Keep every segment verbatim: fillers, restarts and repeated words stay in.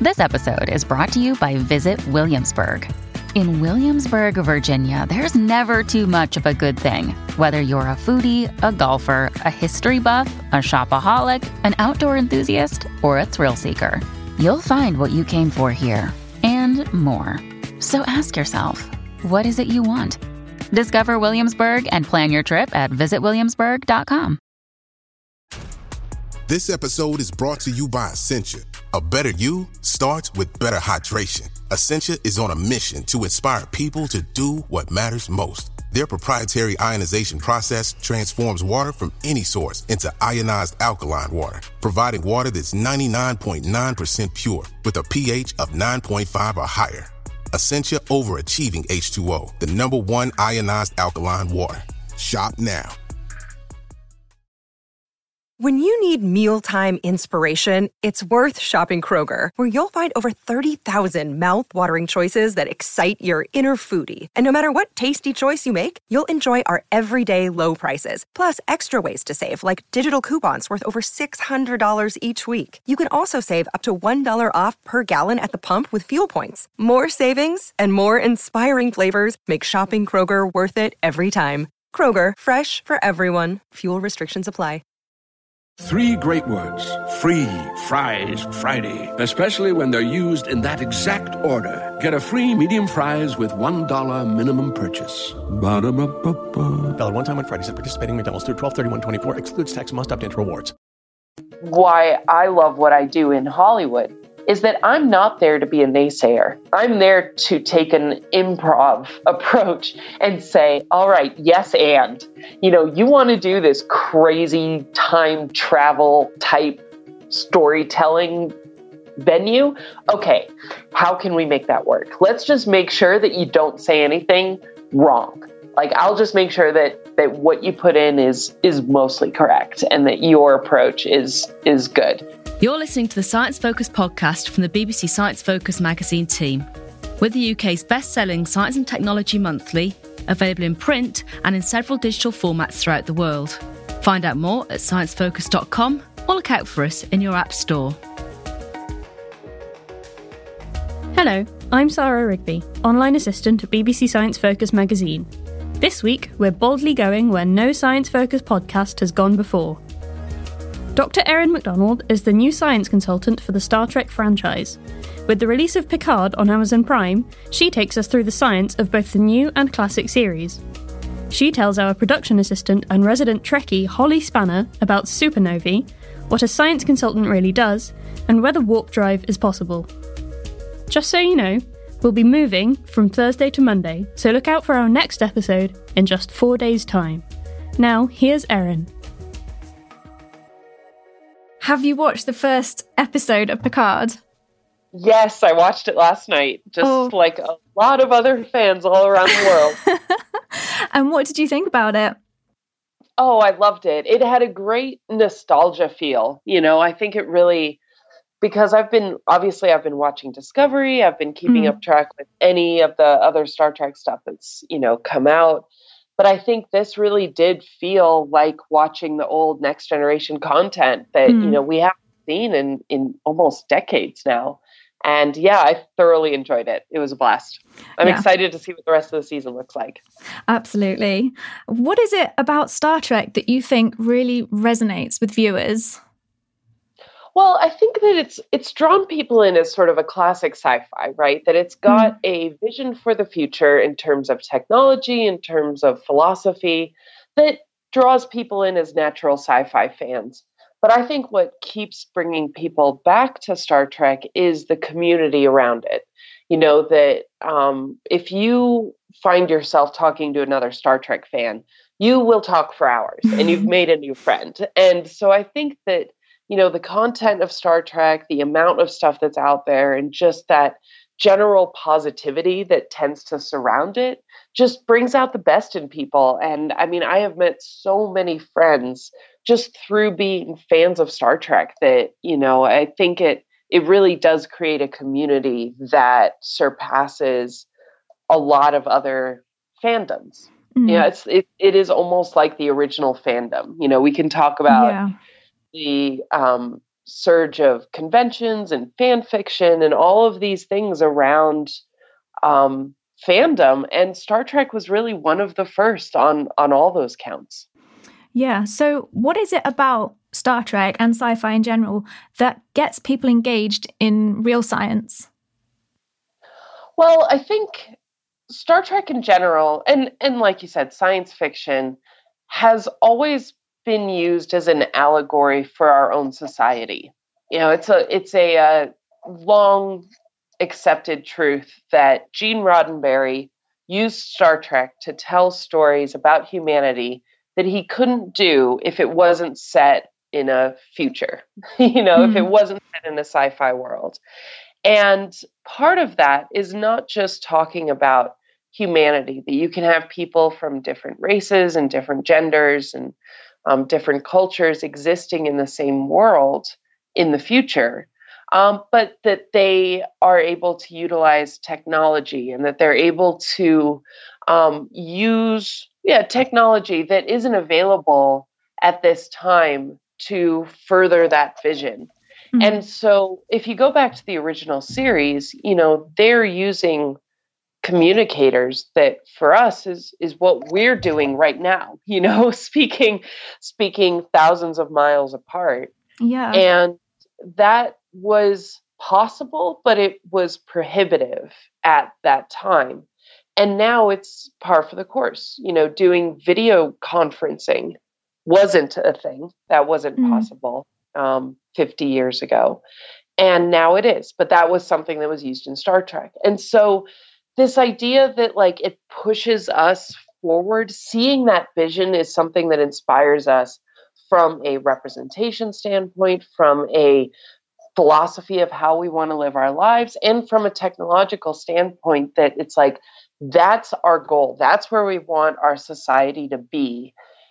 This episode is brought to you by Visit Williamsburg. In Williamsburg, Virginia, there's never too much of a good thing. Whether you're a foodie, a golfer, a history buff, a shopaholic, an outdoor enthusiast, or a thrill seeker, you'll find what you came for here and more. So ask yourself, what is it you want? Discover Williamsburg and plan your trip at visit williamsburg dot com. This episode is brought to you by Essentia. A better you starts with better hydration. Essentia is on a mission to inspire people to do what matters most. Their proprietary ionization process transforms water from any source into ionized alkaline water, providing water that's ninety-nine point nine percent pure with a pH of nine point five or higher. Essentia Overachieving H two O, the number one ionized alkaline water. Shop now. When you need mealtime inspiration, it's worth shopping Kroger, where you'll find over thirty thousand mouth-watering choices that excite your inner foodie. And no matter what tasty choice you make, you'll enjoy our everyday low prices, plus extra ways to save, like digital coupons worth over six hundred dollars each week. You can also save up to one dollar off per gallon at the pump with fuel points. More savings and more inspiring flavors make shopping Kroger worth it every time. Kroger, fresh for everyone. Fuel restrictions apply. Three great words. Free Fries Friday. Especially when they're used in that exact order. Get a free medium fries with one dollar minimum purchase. Ba-da-ba-ba-ba. Valid one time on Fridays at participating McDonald's through twelve thirty-one twenty-four. Excludes tax. Must opt into rewards. Why I love what I do in Hollywood is that I'm not there to be a naysayer. I'm there to take an improv approach and say, all right, yes, and, you know, you want to do this crazy time travel type storytelling venue? Okay, how can we make that work? Let's just make sure that you don't say anything wrong. Like, I'll just make sure that, that what you put in is is mostly correct and that your approach is is good. You're listening to the Science Focus podcast from the B B C Science Focus magazine team. We're the U K's best-selling Science and Technology Monthly, available in print and in several digital formats throughout the world. Find out more at science focus dot com or look out for us in your app store. Hello, I'm Sarah Rigby, online assistant at B B C Science Focus magazine. This week, we're boldly going where no Science Focus podcast has gone before. Doctor Erin MacDonald is the new science consultant for the Star Trek franchise. With the release of Picard on Amazon Prime, she takes us through the science of both the new and classic series. She tells our production assistant and resident Trekkie Holly Spanner about supernovae, what a science consultant really does, and whether warp drive is possible. Just so you know, we'll be moving from Thursday to Monday, so look out for our next episode in just four days' time. Now, here's Erin. Have you watched the first episode of Picard? Yes, I watched it last night, just oh. like a lot of other fans all around the world. And what did you think about it? Oh, I loved it. It had a great nostalgia feel. You know, I think it really, because I've been, obviously I've been watching Discovery, I've been keeping mm. up track with any of the other Star Trek stuff that's, you know, come out. But I think this really did feel like watching the old Next Generation content that, mm. you know, we haven't seen in, in almost decades now. And yeah, I thoroughly enjoyed it. It was a blast. I'm yeah. excited to see what the rest of the season looks like. Absolutely. What is it about Star Trek that you think really resonates with viewers? Well, I think that it's it's drawn people in as sort of a classic sci-fi, right? That it's got mm. a vision for the future in terms of technology, in terms of philosophy, that draws people in as natural sci-fi fans. But I think what keeps bringing people back to Star Trek is the community around it. You know, that um, if you find yourself talking to another Star Trek fan, you will talk for hours and you've made a new friend. And so I think that, you know, the content of Star Trek, the amount of stuff that's out there, and just that general positivity that tends to surround it just brings out the best in people. And I mean, I have met so many friends just through being fans of Star Trek that, you know, I think it it really does create a community that surpasses a lot of other fandoms. Mm-hmm. Yeah, it's it, it is almost like the original fandom. You know, we can talk about yeah. the um, surge of conventions and fan fiction and all of these things around um, fandom. And Star Trek was really one of the first on, on all those counts. Yeah. So what is it about Star Trek and sci-fi in general that gets people engaged in real science? Well, I think Star Trek in general, and, and like you said, science fiction has always been used as an allegory for our own society. You know, it's a it's a, a long accepted truth that Gene Roddenberry used Star Trek to tell stories about humanity that he couldn't do if it wasn't set in a future, you know, mm-hmm. if it wasn't set in a sci-fi world. And part of that is not just talking about humanity, that you can have people from different races and different genders and um, different cultures existing in the same world in the future, um, but that they are able to utilize technology and that they're able to um, use yeah, technology that isn't available at this time to further that vision. Mm-hmm. And so if you go back to the original series, you know, they're using communicators that for us is is what we're doing right now, you know, speaking speaking thousands of miles apart. Yeah. And that was possible, but it was prohibitive at that time. And now it's par for the course. You know, doing video conferencing wasn't a thing. That wasn't mm. possible um, fifty years ago. And now it is. But that was something that was used in Star Trek. And so this idea that like it pushes us forward, seeing that vision is something that inspires us from a representation standpoint, from a philosophy of how we want to live our lives, and from a technological standpoint that it's like, that's our goal. That's where we want our society to be.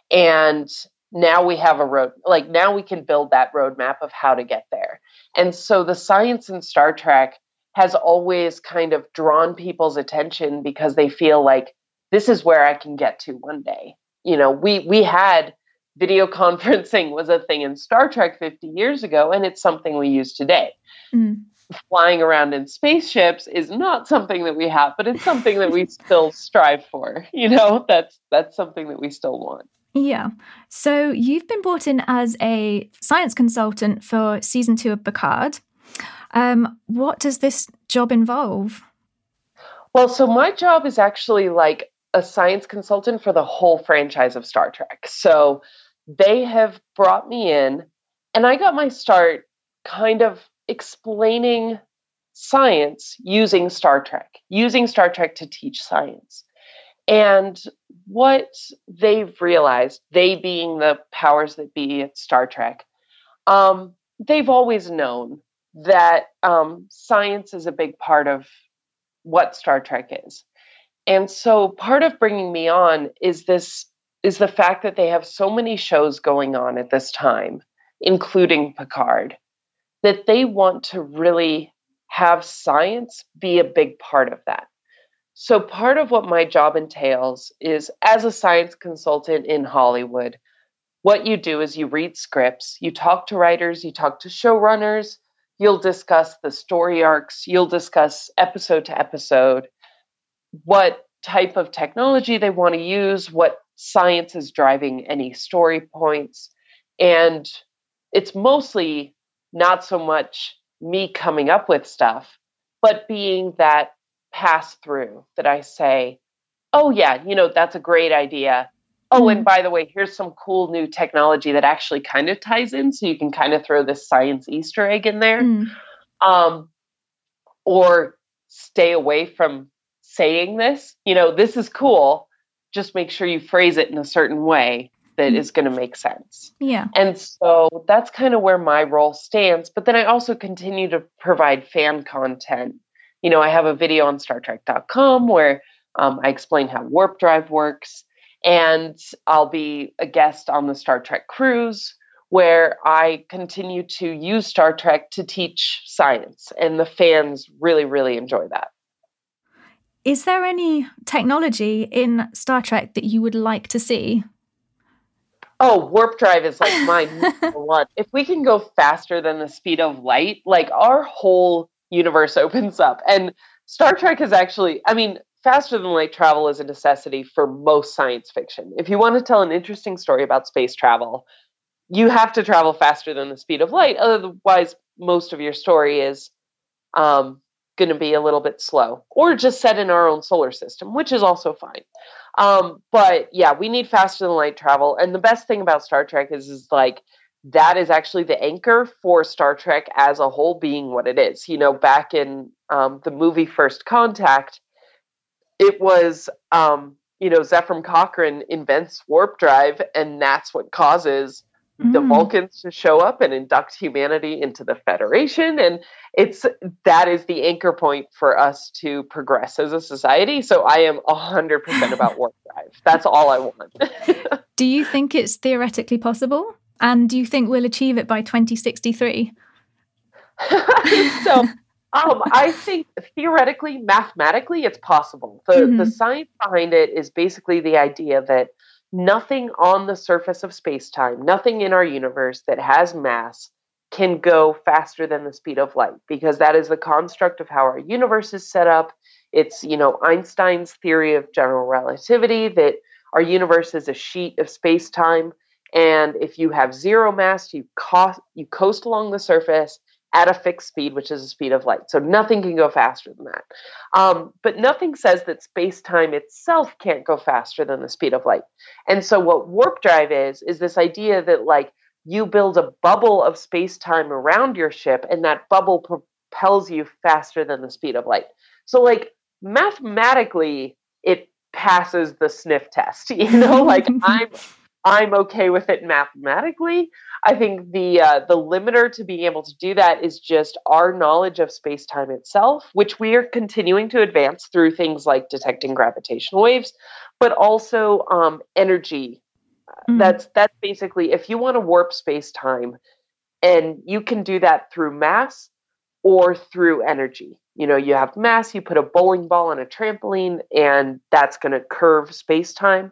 And now we have a road, like now we can build that roadmap of how to get there. And so the science in Star Trek has always kind of drawn people's attention because they feel like this is where I can get to one day. You know, we, we had video conferencing was a thing in Star Trek fifty years ago, and it's something we use today. Mm. Flying around in spaceships is not something that we have, but it's something that we still strive for. You know, that's that's something that we still want. Yeah. So you've been brought in as a science consultant for season two of Picard. Um, what does this job involve? Well, so my job is actually like a science consultant for the whole franchise of Star Trek. So they have brought me in, and I got my start kind of explaining science using Star Trek, using Star Trek to teach science. And what they've realized, they being the powers that be at Star Trek, um, they've always known that um, science is a big part of what Star Trek is. And so part of bringing me on is this is the fact that they have so many shows going on at this time, including Picard, that they want to really have science be a big part of that. So part of what my job entails is, as a science consultant in Hollywood, what you do is you read scripts, you talk to writers, you talk to showrunners, you'll discuss the story arcs, you'll discuss episode to episode, what type of technology they want to use, what science is driving any story points. And it's mostly not so much me coming up with stuff, but being that pass through that I say, oh yeah, you know, that's a great idea. Oh, and by the way, here's some cool new technology that actually kind of ties in, so you can kind of throw this science Easter egg in there. Mm. Um, or stay away from saying this, you know, this is cool. Just make sure you phrase it in a certain way that mm. is going to make sense. Yeah. And so that's kind of where my role stands. But then I also continue to provide fan content. You know, I have a video on Star Trek dot com where um, I explain how warp drive works. And I'll be a guest on the Star Trek cruise, where I continue to use Star Trek to teach science. And the fans really, really enjoy that. Is there any technology in Star Trek that you would like to see? Oh, warp drive is like my number one. If we can go faster than the speed of light, like our whole universe opens up. And Star Trek is actually, I mean, faster than light travel is a necessity for most science fiction. If you want to tell an interesting story about space travel, you have to travel faster than the speed of light. Otherwise, most of your story is um, going to be a little bit slow, or just set in our own solar system, which is also fine. Um, but yeah, we need faster than light travel. And the best thing about Star Trek is, is like, that is actually the anchor for Star Trek as a whole being what it is. You know, back in um, the movie First Contact, it was, um, you know, Zefram Cochrane invents warp drive, and that's what causes the Mm. Vulcans to show up and induct humanity into the Federation. And it's, that is the anchor point for us to progress as a society. So I am a hundred percent about warp drive. That's all I want. Do you think it's theoretically possible? And do you think we'll achieve it by twenty sixty-three? so um, I think theoretically, mathematically, it's possible. The, Mhm. the science behind it is basically the idea that nothing on the surface of space-time, nothing in our universe that has mass can go faster than the speed of light, because that is the construct of how our universe is set up. It's, you know, Einstein's theory of general relativity, that our universe is a sheet of space-time, and if you have zero mass, you, co- you coast along the surface at a fixed speed, which is the speed of light. So nothing can go faster than that. Um, but nothing says that space-time itself can't go faster than the speed of light. And so what warp drive is, is this idea that, like, you build a bubble of space-time around your ship, and that bubble propels you faster than the speed of light. So, like, mathematically, it passes the sniff test. You know, like, I'm I'm okay with it mathematically. I think the uh, the limiter to being able to do that is just our knowledge of space-time itself, which we are continuing to advance through things like detecting gravitational waves, but also um, energy. Mm. That's that's basically, if you want to warp space-time, and you can do that through mass or through energy. You know, you have mass, you put a bowling ball on a trampoline, and that's going to curve space-time.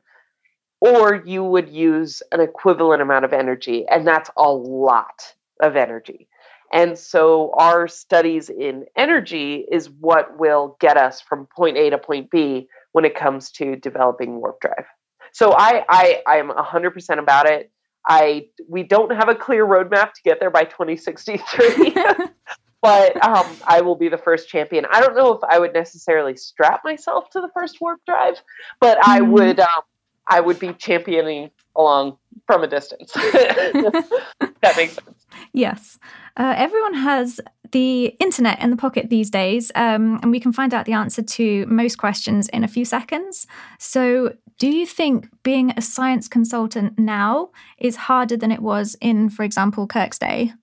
Or you would use an equivalent amount of energy, and that's a lot of energy. And so our studies in energy is what will get us from point A to point B when it comes to developing warp drive. So I, I, I'm one hundred percent about it. I, we don't have a clear roadmap to get there by twenty sixty-three, but um, I will be the first champion. I don't know if I would necessarily strap myself to the first warp drive, but I Mm. would... Um, I would be championing along from a distance. That makes sense. Yes. Uh, everyone has the internet in the pocket these days, um, and we can find out the answer to most questions in a few seconds. So do you think being a science consultant now is harder than it was in, for example, Kirk's day?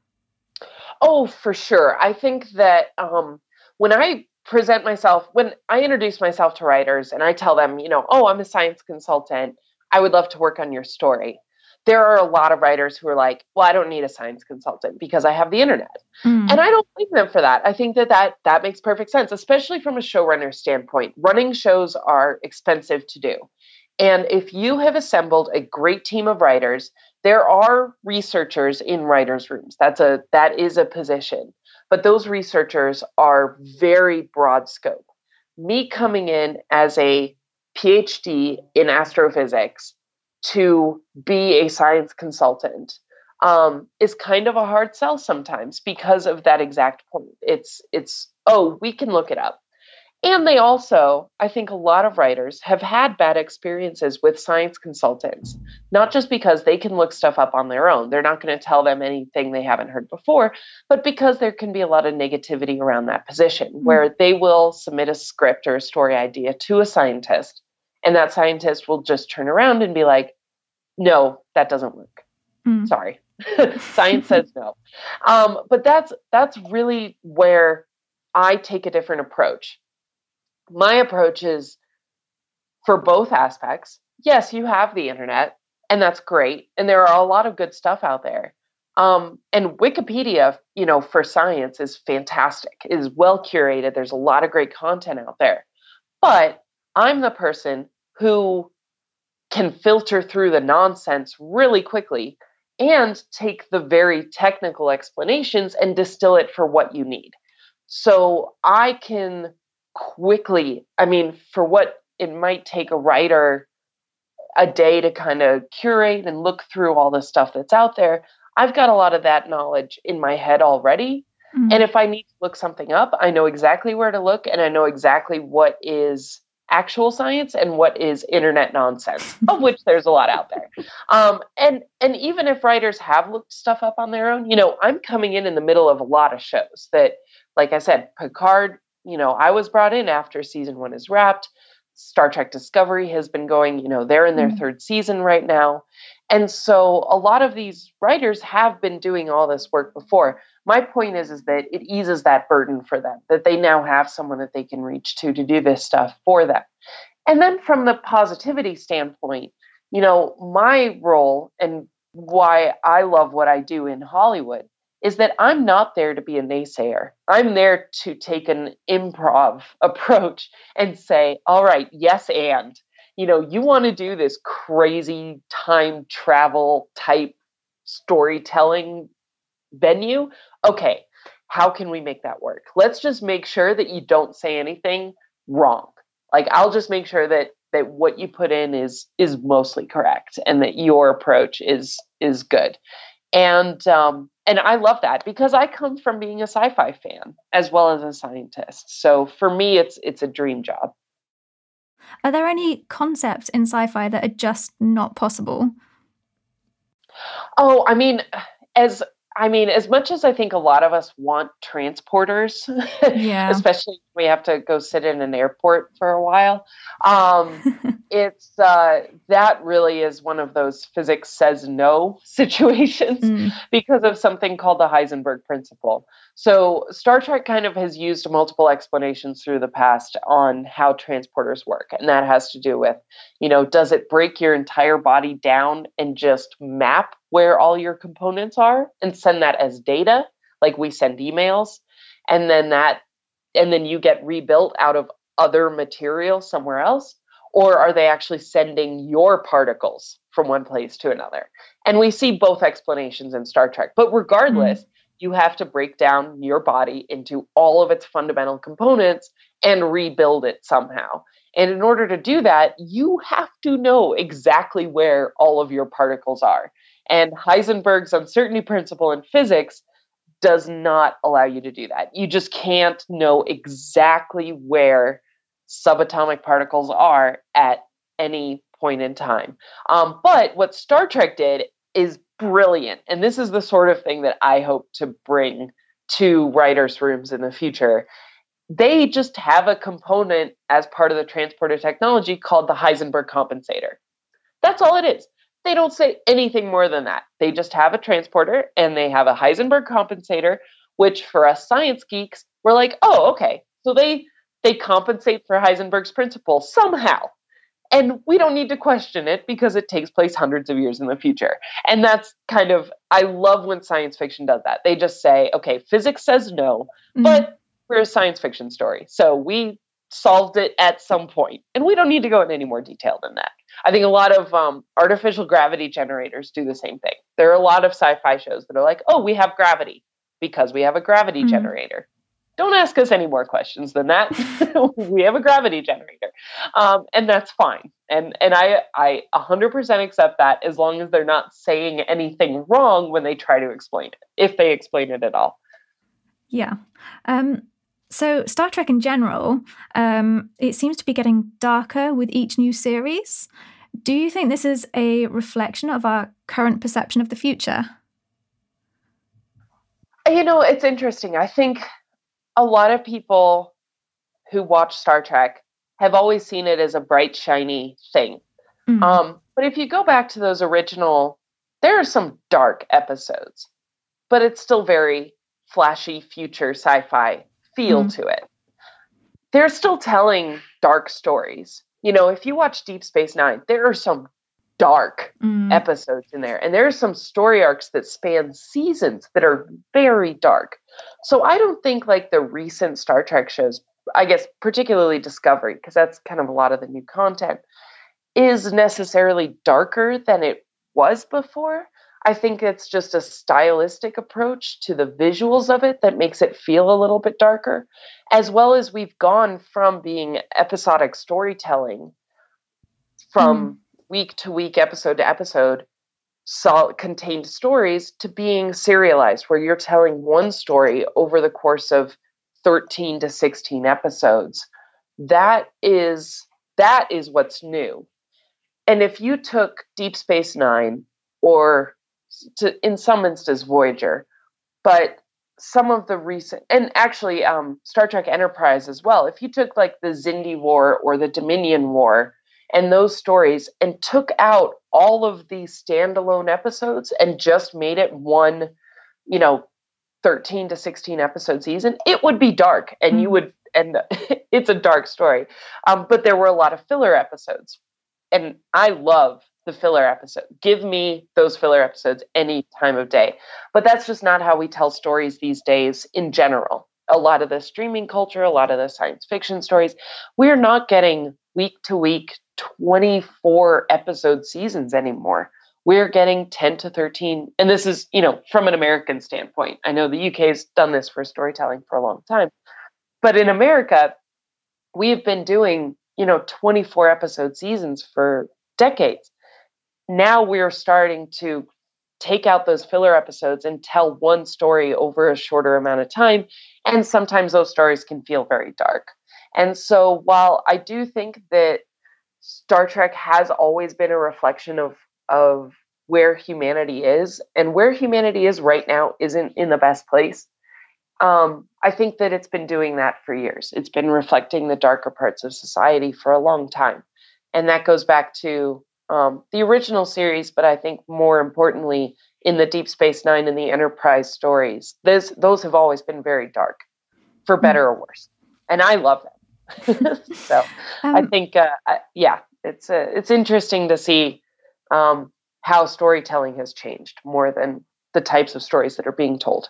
Oh, for sure. I think that um, when I present myself, when I introduce myself to writers and I tell them, you know, oh, I'm a science consultant, I would love to work on your story. There are a lot of writers who are like, well, I don't need a science consultant because I have the internet. Mm. And I don't blame them for that. I think that, that that makes perfect sense, especially from a showrunner standpoint. Running shows are expensive to do. And if you have assembled a great team of writers, there are researchers in writers' rooms. That's a that is a position. But those researchers are very broad scope. Me coming in as a PhD in astrophysics to be a science consultant um, is kind of a hard sell sometimes because of that exact point. It's, it's oh, we can look it up. And they also, I think a lot of writers have had bad experiences with science consultants, not just because they can look stuff up on their own. They're not going to tell them anything they haven't heard before, but because there can be a lot of negativity around that position mm-hmm. where they will submit a script or a story idea to a scientist, and that scientist will just turn around and be like, no, that doesn't work. Mm. Sorry. Science says no. Um, but that's that's really where I take a different approach. My approach is for both aspects. Yes, you have the internet, and that's great. And there are a lot of good stuff out there. Um, and Wikipedia, you know, for science is fantastic. It is well curated. There's a lot of great content out there. But I'm the person who can filter through the nonsense really quickly and take the very technical explanations and distill it for what you need. So I can quickly, I mean, for what it might take a writer a day to kind of curate and look through all the stuff that's out there, I've got a lot of that knowledge in my head already. Mm-hmm. And if I need to look something up, I know exactly where to look, and I know exactly what is actual science and what is internet nonsense, of which there's a lot out there. Um, and and even if writers have looked stuff up on their own, you know, I'm coming in in the middle of a lot of shows that, like I said, Picard, you know, I was brought in after season one is wrapped. Star Trek Discovery has been going, you know, they're in their mm. third season right now. And so a lot of these writers have been doing all this work before. My point is, is that it eases that burden for them, that they now have someone that they can reach to to do this stuff for them. And then from the positivity standpoint, you know, my role and why I love what I do in Hollywood is that I'm not there to be a naysayer. I'm there to take an improv approach and say, all right, yes, and, you know, you want to do this crazy time travel type storytelling venue? Okay, how can we make that work? Let's just make sure that you don't say anything wrong. Like, I'll just make sure that that what you put in is is mostly correct and that your approach is is good. And um, and I love that because I come from being a sci-fi fan as well as a scientist. So for me, it's it's a dream job. Are there any concepts in sci-fi that are just not possible? Oh, I mean, as I mean, as much as I think a lot of us want transporters, yeah. especially if we have to go sit in an airport for a while, um, it's uh, that really is one of those physics says no situations mm. because of something called the Heisenberg principle. So Star Trek kind of has used multiple explanations through the past on how transporters work. And that has to do with, you know, does it break your entire body down and just map where all your components are and send that as data, like we send emails, and then that, and then you get rebuilt out of other material somewhere else? Or are they actually sending your particles from one place to another? And we see both explanations in Star Trek. But regardless, mm-hmm. you have to break down your body into all of its fundamental components and rebuild it somehow. And in order to do that, you have to know exactly where all of your particles are. And Heisenberg's uncertainty principle in physics does not allow you to do that. You just can't know exactly where subatomic particles are at any point in time. Um, but what Star Trek did is brilliant. And this is the sort of thing that I hope to bring to writers' rooms in the future. They just have a component as part of the transporter technology called the Heisenberg compensator. That's all it is. They don't say anything more than that. They just have a transporter and they have a Heisenberg compensator, which for us science geeks, we're like, oh, okay. So they they compensate for Heisenberg's principle somehow. And we don't need to question it because it takes place hundreds of years in the future. And that's kind of, I love when science fiction does that. They just say, okay, physics says no, mm-hmm. but we're a science fiction story. So we solved it at some point. And we don't need to go into any more detail than that. I think a lot of um, artificial gravity generators do the same thing. There are a lot of sci-fi shows that are like, oh, we have gravity because we have a gravity mm-hmm. generator. Don't ask us any more questions than that. We have a gravity generator. Um, and that's fine. And and I, I one hundred percent accept that as long as they're not saying anything wrong when they try to explain it, if they explain it at all. Yeah. Um, so Star Trek in general, um, it seems to be getting darker with each new series. Do you think this is a reflection of our current perception of the future? You know, it's interesting. I think a lot of people who watch Star Trek have always seen it as a bright, shiny thing. Mm-hmm. Um, but if you go back to those original, there are some dark episodes, but it's still very flashy, future sci-fi feel mm-hmm. to it. They're still telling dark stories. You know, if you watch Deep Space Nine, there are some dark mm. episodes in there. And there are some story arcs that span seasons that are very dark. So I don't think like the recent Star Trek shows, I guess particularly Discovery, because that's kind of a lot of the new content, is necessarily darker than it was before. I think it's just a stylistic approach to the visuals of it that makes it feel a little bit darker, as well as we've gone from being episodic storytelling from mm. week to week, episode to episode, sol- contained stories to being serialized, where you're telling one story over the course of thirteen to sixteen episodes. That is, that is what's new. And if you took Deep Space Nine, or to, in some instances Voyager, but some of the recent, and actually um, Star Trek Enterprise as well, if you took like the Xindi War or the Dominion War and those stories and took out all of these standalone episodes and just made it one, you know, thirteen to sixteen episode season, it would be dark, and you would, and it's a dark story. Um, but there were a lot of filler episodes, and I love the filler episode. Give me those filler episodes any time of day. But that's just not how we tell stories these days in general. A lot of the streaming culture, a lot of the science fiction stories, we're not getting week to week twenty-four episode seasons anymore. We're getting ten to thirteen. And this is, you know, from an American standpoint. I know the U K has done this for storytelling for a long time. But in America, we have been doing, you know, twenty-four episode seasons for decades. Now we're starting to take out those filler episodes and tell one story over a shorter amount of time. And sometimes those stories can feel very dark. And so while I do think that Star Trek has always been a reflection of, of where humanity is, and where humanity is right now isn't in the best place, um, I think that it's been doing that for years. It's been reflecting the darker parts of society for a long time. And that goes back to Um, the original series, but I think more importantly, in the Deep Space Nine and the Enterprise stories, those those have always been very dark, for better or worse, and I love them. so um, I think, uh, I, yeah, it's uh, it's interesting to see um, how storytelling has changed more than the types of stories that are being told.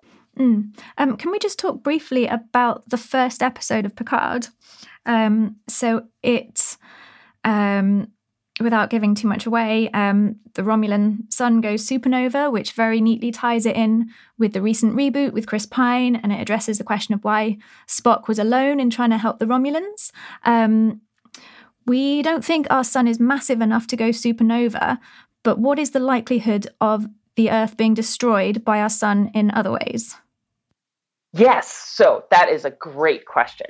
Mm. Um, can we just talk briefly about the first episode of Picard? Um, so it's. Um, Without giving too much away, um, the Romulan sun goes supernova, which very neatly ties it in with the recent reboot with Chris Pine, and it addresses the question of why Spock was alone in trying to help the Romulans. Um, we don't think our sun is massive enough to go supernova, but what is the likelihood of the Earth being destroyed by our sun in other ways? Yes, so that is a great question.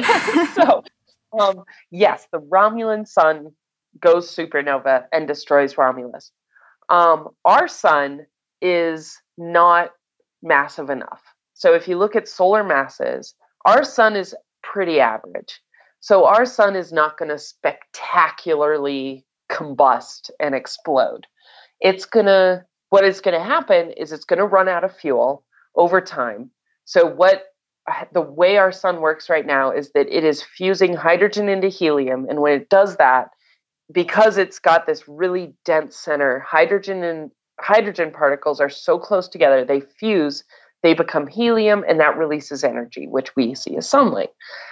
so, um, yes, the Romulan sun goes supernova and destroys Romulus. Um, our sun is not massive enough. So if you look at solar masses, our sun is pretty average. So our sun is not going to spectacularly combust and explode. It's going to, what is going to happen is it's going to run out of fuel over time. So what the way our sun works right now is that it is fusing hydrogen into helium. And when it does that, because it's got this really dense center, hydrogen and hydrogen particles are so close together, they fuse, they become helium, and that releases energy, which we see as sunlight.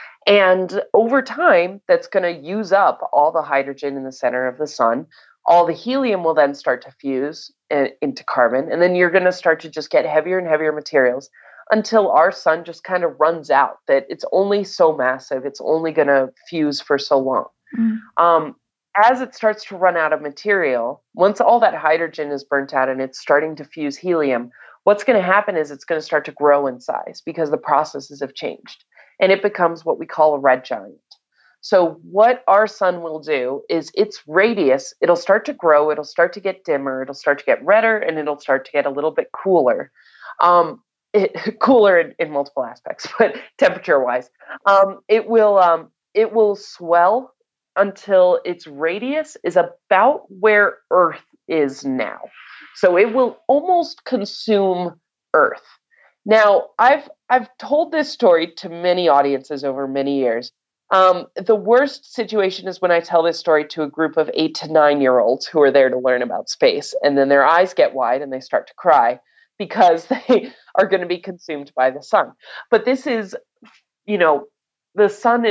And over time, that's going to use up all the hydrogen in the center of the sun. All the helium will then start to fuse into carbon, and then you're going to start to just get heavier and heavier materials until our sun just kind of runs out, that it's only so massive, it's only going to fuse for so long. Mm. Um, As it starts to run out of material, once all that hydrogen is burnt out and it's starting to fuse helium, what's going to happen is it's going to start to grow in size because the processes have changed. And it becomes what we call a red giant. So what our sun will do is its radius, it'll start to grow, it'll start to get dimmer, it'll start to get redder, and it'll start to get a little bit cooler. Um, it, cooler in, in multiple aspects, but temperature-wise. Um, it will um, it will swell until its radius is about where Earth is now. So it will almost consume Earth. Now, I've I've told this story to many audiences over many years. Um, the worst situation is when I tell this story to a group of eight to nine-year-olds who are there to learn about space, and then their eyes get wide and they start to cry because they are going to be consumed by the sun. But this is, you know, the sun is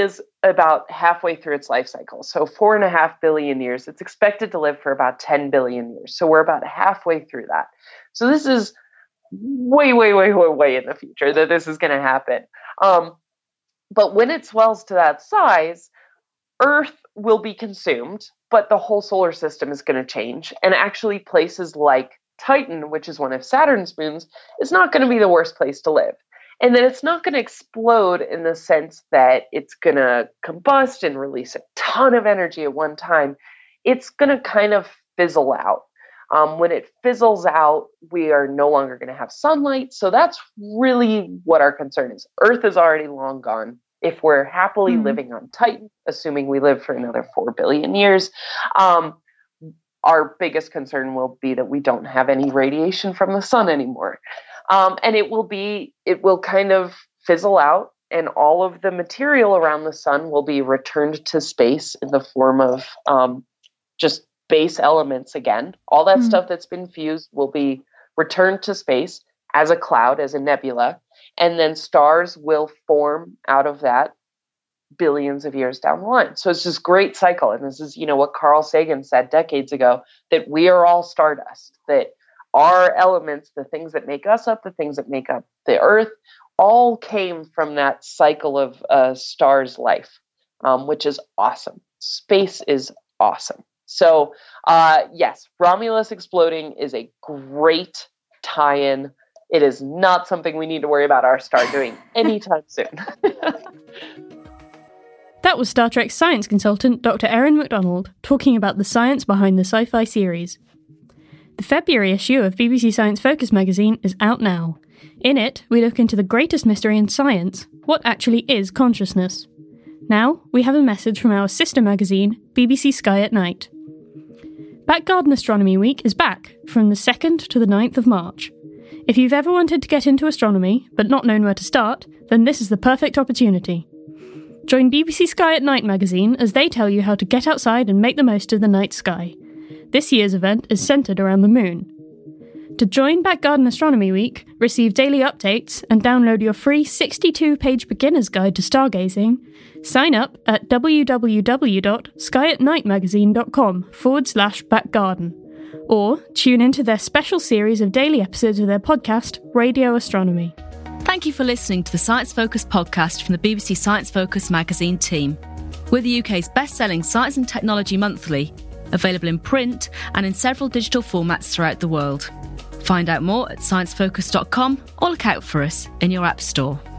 about halfway through its life cycle. So four and a half billion years. It's expected to live for about ten billion years. So we're about halfway through that. So this is way, way, way, way, way in the future that this is going to happen. Um, but when it swells to that size, Earth will be consumed, but the whole solar system is going to change. And actually places like Titan, which is one of Saturn's moons, is not going to be the worst place to live. And then it's not going to explode in the sense that it's going to combust and release a ton of energy at one time. It's going to kind of fizzle out. Um, when it fizzles out, we are no longer going to have sunlight. So that's really what our concern is. Earth is already long gone. If we're happily mm. living on Titan, assuming we live for another four billion years, um, our biggest concern will be that we don't have any radiation from the sun anymore. Um, and it will be, it will kind of fizzle out, and all of the material around the sun will be returned to space in the form of um, just base elements again. All that mm. stuff that's been fused will be returned to space as a cloud, as a nebula, and then stars will form out of that billions of years down the line. So it's this great cycle. And this is, you know, what Carl Sagan said decades ago, that we are all stardust, that our elements, the things that make us up, the things that make up the Earth, all came from that cycle of uh, stars' life, um, which is awesome. Space is awesome. So uh, yes, Romulus exploding is a great tie-in. It is not something we need to worry about our star doing anytime soon. That was Star Trek science consultant Doctor Erin MacDonald talking about the science behind the sci-fi series. The February issue of B B C Science Focus magazine is out now. In it, we look into the greatest mystery in science: what actually is consciousness? Now, we have a message from our sister magazine, B B C Sky at Night. Back Garden Astronomy Week is back from the second to the ninth of March. If you've ever wanted to get into astronomy, but not known where to start, then this is the perfect opportunity. Join B B C Sky at Night magazine as they tell you how to get outside and make the most of the night sky. This year's event is centred around the moon. To join Back Garden Astronomy Week, receive daily updates, and download your free sixty-two page beginner's guide to stargazing, sign up at www.skyatnightmagazine.com forward slash backgarden. Or tune into their special series of daily episodes of their podcast, Radio Astronomy. Thank you for listening to the Science Focus podcast from the B B C Science Focus magazine team. We're the U K's best-selling science and technology monthly, available in print and in several digital formats throughout the world. Find out more at science focus dot com or look out for us in your app store.